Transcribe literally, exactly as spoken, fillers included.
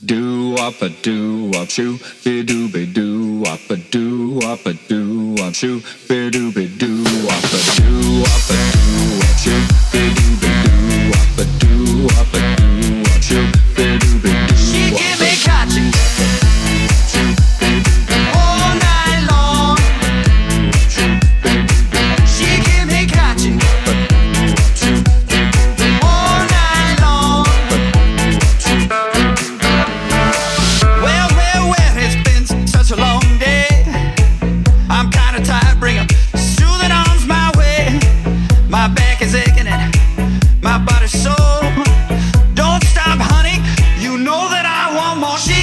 Do up a do up shoo, be do be do up a do up a do up shoo, be do be do up a do up a do up shoo, be do be do up a do up a do up shoo, be do be do. She give me catching all night long. She give me catching all night long. Well, well, well, it's been such a long day. I'm kinda tired, bring 'em soothing arms my way. My back is aching and my body's sore. Don't stop, honey, you know that I want more. She